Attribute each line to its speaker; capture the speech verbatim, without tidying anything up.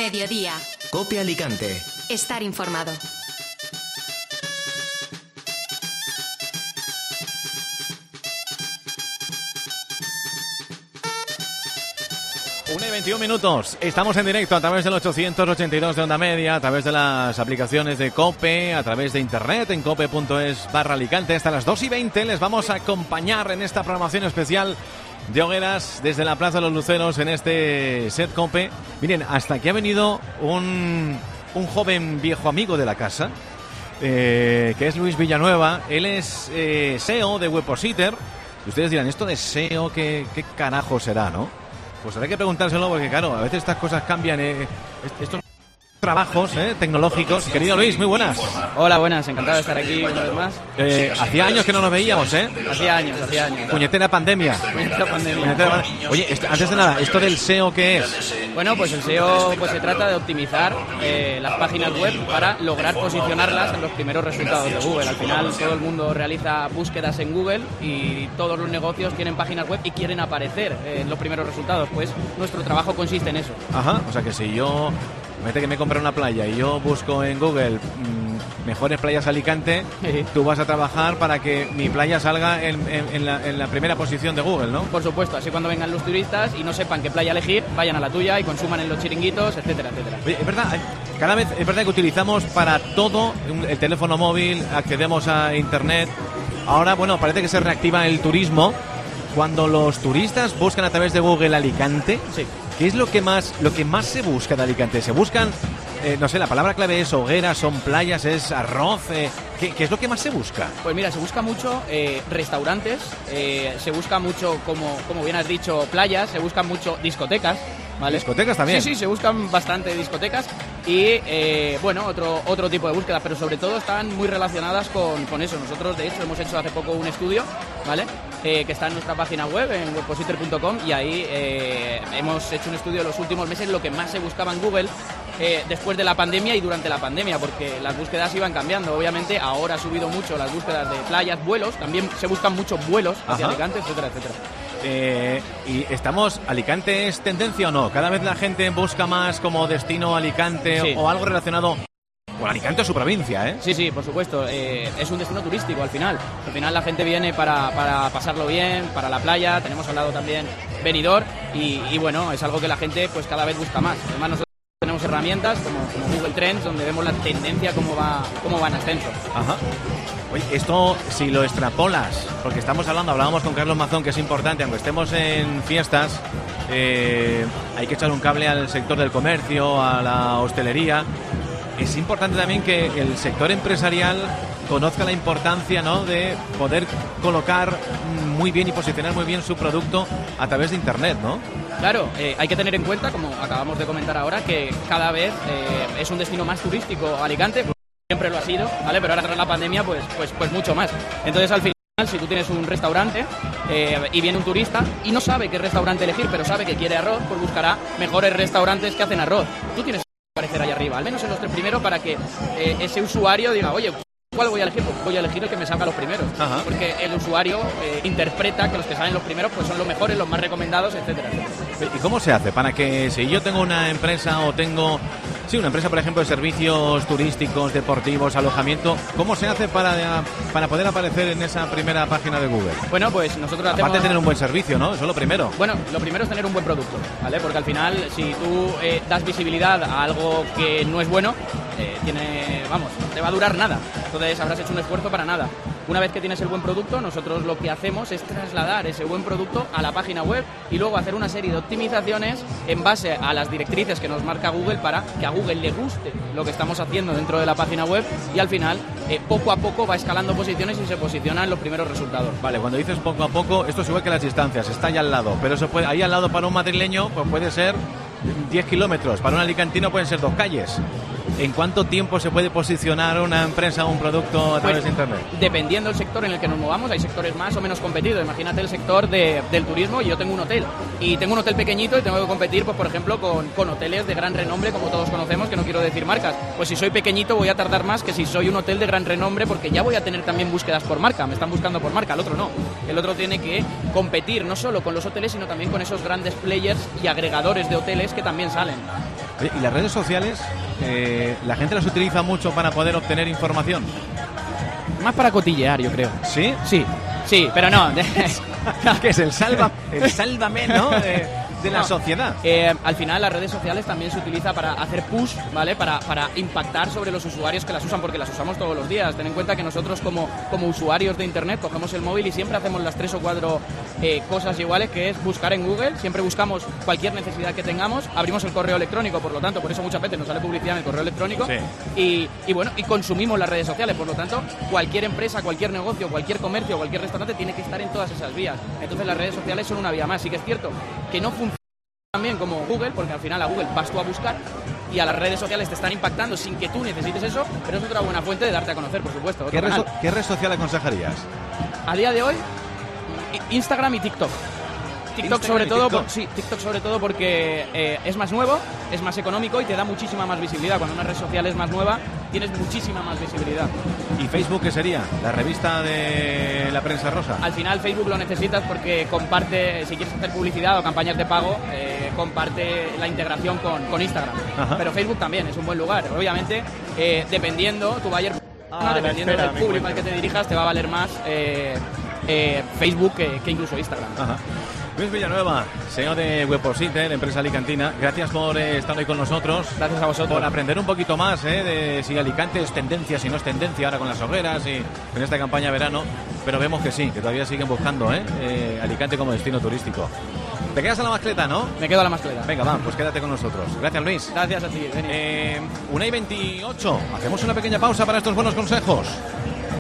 Speaker 1: Mediodía.
Speaker 2: COPE Alicante.
Speaker 1: Estar informado.
Speaker 3: una y veintiún minutos. Estamos en directo a través del ochocientos ochenta y dos de Onda Media, a través de las aplicaciones de COPE, a través de internet en cope punto es barra Alicante. Hasta las dos y veinte les vamos a acompañar en esta programación especial de hogueras desde la Plaza de los Luceros en este set COPE. Miren, hasta aquí ha venido un, un joven viejo amigo de la casa, eh, que es Luis Villanueva. Él es eh, S E O de Webpositor. Y ustedes dirán, ¿esto de S E O qué, qué carajo será, no? Pues habrá que preguntárselo porque, claro, a veces estas cosas cambian. Eh, estos trabajos eh, tecnológicos. Querido Luis, muy buenas.
Speaker 4: Hola, buenas. Encantado de estar aquí una vez más.
Speaker 3: Eh, hacía años que no nos veíamos, ¿eh?
Speaker 4: Hacía años, hacía años.
Speaker 3: Puñetera pandemia.
Speaker 4: Puñetera pandemia.
Speaker 3: Puñetera pandemia. Oye, esto, antes de nada, ¿esto del S E O qué es?
Speaker 4: Bueno, pues el S E O pues se trata de optimizar eh, las páginas web para lograr posicionarlas en los primeros resultados de Google. Al final todo el mundo realiza búsquedas en Google y todos los negocios tienen páginas web y quieren aparecer en los primeros resultados. Pues nuestro trabajo consiste en eso.
Speaker 3: Ajá, o sea que si yo... Mete que me compré una playa y yo busco en Google mmm, mejores playas Alicante, sí. Tú vas a trabajar para que mi playa salga en, en, en, la, en la primera posición de Google, ¿no?
Speaker 4: Por supuesto, así cuando vengan los turistas y no sepan qué playa elegir, vayan a la tuya y consuman en los chiringuitos, etcétera, etcétera.
Speaker 3: Oye, es verdad, cada vez es verdad que utilizamos para todo el teléfono móvil, accedemos a internet. Ahora, bueno, parece que se reactiva el turismo. Cuando los turistas buscan a través de Google Alicante, sí. ¿Qué es lo que más lo que más se busca de Alicante? ¿Se buscan, eh, no sé, la palabra clave es hogueras, son playas, es arroz? Eh, ¿qué, ¿Qué es lo que más se busca?
Speaker 4: Pues mira, se busca mucho eh, restaurantes, eh, se busca mucho, como, como bien has dicho, playas, se buscan mucho discotecas. ¿Vale?
Speaker 3: ¿Discotecas también?
Speaker 4: Sí, sí, se buscan bastante discotecas y, eh, bueno, otro otro tipo de búsquedas, pero sobre todo están muy relacionadas con, con eso. Nosotros, de hecho, hemos hecho hace poco un estudio, ¿vale? Eh, que está en nuestra página web, en webpositor punto com, y ahí eh, hemos hecho un estudio de los últimos meses, lo que más se buscaba en Google eh, después de la pandemia y durante la pandemia, porque las búsquedas iban cambiando. Obviamente, ahora ha subido mucho las búsquedas de playas, vuelos, también se buscan muchos vuelos hacia
Speaker 3: Ajá.
Speaker 4: Alicante, etcétera, etcétera.
Speaker 3: Eh, y estamos, ¿Alicante es tendencia o no? Cada vez la gente busca más como destino Alicante, sí. O algo relacionado con Alicante o su provincia, ¿eh?
Speaker 4: Sí, sí, por supuesto. Eh, es un destino turístico al final. Al final la gente viene para, para pasarlo bien, para la playa. Tenemos al lado también Benidorm y, y bueno, es algo que la gente pues cada vez busca más. Además nosotros tenemos herramientas como, como Google Trends, donde vemos la tendencia, cómo va, cómo va en ascenso.
Speaker 3: Ajá. Oye, esto si lo extrapolas, porque estamos hablando, hablábamos con Carlos Mazón, que es importante, aunque estemos en fiestas, eh, hay que echar un cable al sector del comercio, a la hostelería. Es importante también que el sector empresarial conozca la importancia, ¿no?, de poder colocar muy bien y posicionar muy bien su producto a través de internet, ¿no?
Speaker 4: Claro, eh, hay que tener en cuenta, como acabamos de comentar ahora, que cada vez eh, es un destino más turístico Alicante. Siempre lo ha sido, ¿vale? Pero ahora tras la pandemia, pues, pues, pues mucho más. Entonces, al final, si tú tienes un restaurante eh, y viene un turista y no sabe qué restaurante elegir, pero sabe que quiere arroz, pues buscará mejores restaurantes que hacen arroz. Tú tienes que aparecer ahí arriba, al menos en los tres primeros, para que eh, ese usuario diga, oye, ¿cuál voy a elegir? Pues voy a elegir el que me salga los primeros. Ajá. Porque el usuario eh, interpreta que los que salen los primeros pues son los mejores, los más recomendados, etcétera, etcétera.
Speaker 3: ¿Y cómo se hace para que si yo tengo una empresa o tengo... Sí, una empresa, por ejemplo, de servicios turísticos, deportivos, alojamiento, ¿cómo se hace para, para poder aparecer en esa primera página de Google?
Speaker 4: Bueno, pues nosotros hacemos...
Speaker 3: Aparte de tener un buen servicio, ¿no? Eso es lo primero.
Speaker 4: Bueno, lo primero es tener un buen producto, ¿vale? Porque al final, si tú eh, das visibilidad a algo que no es bueno, eh, tiene... vamos, no te va a durar nada. Entonces habrás hecho un esfuerzo para nada. Una vez que tienes el buen producto, nosotros lo que hacemos es trasladar ese buen producto a la página web y luego hacer una serie de optimizaciones en base a las directrices que nos marca Google para que a Google le guste lo que estamos haciendo dentro de la página web y al final, eh, poco a poco va escalando posiciones y se posicionan los primeros resultados.
Speaker 3: Vale, cuando dices poco a poco, esto es igual que las distancias, está ahí al lado, pero eso puede, ahí al lado para un madrileño pues puede ser diez kilómetros, para un alicantino pueden ser dos calles. ¿En cuánto tiempo se puede posicionar una empresa o un producto a través pues, de internet?
Speaker 4: Dependiendo del sector en el que nos movamos, hay sectores más o menos competidos. Imagínate el sector de, del turismo y yo tengo un hotel. Y tengo un hotel pequeñito y tengo que competir, pues por ejemplo, con, con hoteles de gran renombre, como todos conocemos, que no quiero decir marcas. Pues si soy pequeñito voy a tardar más que si soy un hotel de gran renombre, porque ya voy a tener también búsquedas por marca. Me están buscando por marca, el otro no. El otro tiene que competir no solo con los hoteles, sino también con esos grandes players y agregadores de hoteles que también salen.
Speaker 3: Oye, ¿y las redes sociales, eh, la gente las utiliza mucho para poder obtener información?
Speaker 4: Más para cotillear, yo creo.
Speaker 3: ¿Sí?
Speaker 4: Sí, sí, pero no.
Speaker 3: ¿Qué es el salva, el sálvame, ¿no? De, de la
Speaker 4: no.
Speaker 3: sociedad.
Speaker 4: Eh, al final las redes sociales también se utiliza para hacer push, ¿vale? Para, para impactar sobre los usuarios que las usan, porque las usamos todos los días. Ten en cuenta que nosotros como, como usuarios de internet cogemos el móvil y siempre hacemos las tres o cuatro eh, cosas iguales, que es buscar en Google, siempre buscamos cualquier necesidad que tengamos, abrimos el correo electrónico, por lo tanto, por eso muchas veces nos sale publicidad en el correo electrónico,
Speaker 3: sí.
Speaker 4: y, y bueno, y consumimos las redes sociales, por lo tanto, cualquier empresa, cualquier negocio, cualquier comercio, cualquier restaurante tiene que estar en todas esas vías. Entonces las redes sociales son una vía más. Sí que es cierto que no funciona también como Google, porque al final a Google vas tú a buscar y a las redes sociales te están impactando sin que tú necesites eso, pero es otra buena fuente de darte a conocer, por supuesto.
Speaker 3: ¿Qué red, so- ¿Qué red social aconsejarías?
Speaker 4: A día de hoy, Instagram y TikTok. TikTok
Speaker 3: Instagram
Speaker 4: sobre
Speaker 3: y
Speaker 4: todo,
Speaker 3: TikTok.
Speaker 4: Por, sí, TikTok sobre todo porque eh, es más nuevo, es más económico y te da muchísima más visibilidad. Cuando una red social es más nueva, tienes muchísima más visibilidad.
Speaker 3: ¿Y Facebook qué sería? ¿La revista de la prensa rosa?
Speaker 4: Al final Facebook lo necesitas porque comparte, si quieres hacer publicidad o campañas de pago, eh, comparte la integración con, con Instagram.
Speaker 3: Ajá.
Speaker 4: Pero Facebook también es un buen lugar. Obviamente, eh, dependiendo, tu buyer,
Speaker 3: Ah,
Speaker 4: dependiendo
Speaker 3: espera,
Speaker 4: del
Speaker 3: me
Speaker 4: público al que
Speaker 3: encuentro.
Speaker 4: te dirijas, te va a valer más eh, eh, Facebook que, que incluso Instagram.
Speaker 3: Ajá. Luis Villanueva, C E O de Webposite, la empresa alicantina. Gracias por eh, estar hoy con nosotros.
Speaker 4: Gracias a vosotros.
Speaker 3: Por aprender un poquito más eh, de si Alicante es tendencia, si no es tendencia ahora con las hogueras y en esta campaña de verano. Pero vemos que sí, que todavía siguen buscando eh, eh, Alicante como destino turístico. Te quedas a la mascleta, ¿no?
Speaker 4: Me quedo a la mascleta.
Speaker 3: Venga, va, pues quédate con nosotros. Gracias, Luis.
Speaker 4: Gracias a ti, Denis.
Speaker 3: Eh, una y veintiocho. Hacemos una pequeña pausa para estos buenos consejos.